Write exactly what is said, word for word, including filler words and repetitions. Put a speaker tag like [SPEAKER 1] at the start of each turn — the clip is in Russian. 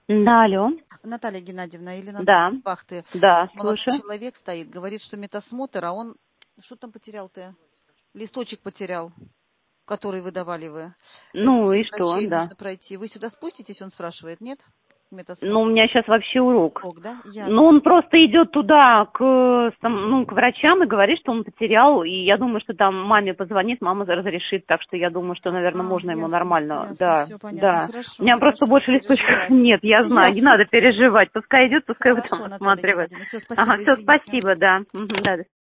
[SPEAKER 1] Да, алло.
[SPEAKER 2] Наталья Геннадьевна или Наталья
[SPEAKER 1] Да,
[SPEAKER 2] с вахты.
[SPEAKER 1] да,
[SPEAKER 2] Молодой
[SPEAKER 1] слушаю.
[SPEAKER 2] человек стоит, говорит, что медосмотр, а он... Что там потерял-то? Листочек потерял, который выдавали вы. Это
[SPEAKER 1] Ну и
[SPEAKER 2] всех
[SPEAKER 1] что,
[SPEAKER 2] врачей
[SPEAKER 1] да.
[SPEAKER 2] нужно пройти. Вы сюда спуститесь, он спрашивает, нет?
[SPEAKER 1] Ну, у
[SPEAKER 2] Медосмотр.
[SPEAKER 1] меня сейчас вообще урок.
[SPEAKER 2] Урок, да?
[SPEAKER 1] Ну,
[SPEAKER 2] Ясно.
[SPEAKER 1] он просто идет туда, к, э, сам- ну, к врачам и говорит, что он потерял. И я думаю, что там маме позвонит, мама разрешит. Так что я думаю, что, наверное,
[SPEAKER 2] А,
[SPEAKER 1] можно ему
[SPEAKER 2] ясно,
[SPEAKER 1] нормально.
[SPEAKER 2] ясно,
[SPEAKER 1] Да,
[SPEAKER 2] все понятно.
[SPEAKER 1] да. У
[SPEAKER 2] Хорошо,
[SPEAKER 1] меня просто
[SPEAKER 2] хорошо, не
[SPEAKER 1] больше листочков
[SPEAKER 2] переживай.
[SPEAKER 1] нет, я знаю. Не
[SPEAKER 2] Ясно.
[SPEAKER 1] надо переживать. Пускай идет, пускай потом
[SPEAKER 2] Хорошо, Наталья
[SPEAKER 1] осматривает.
[SPEAKER 2] Геннадьевна. Все,
[SPEAKER 1] Ага,
[SPEAKER 2] спасибо,
[SPEAKER 1] все,
[SPEAKER 2] извините.
[SPEAKER 1] спасибо, да. Мгм, да.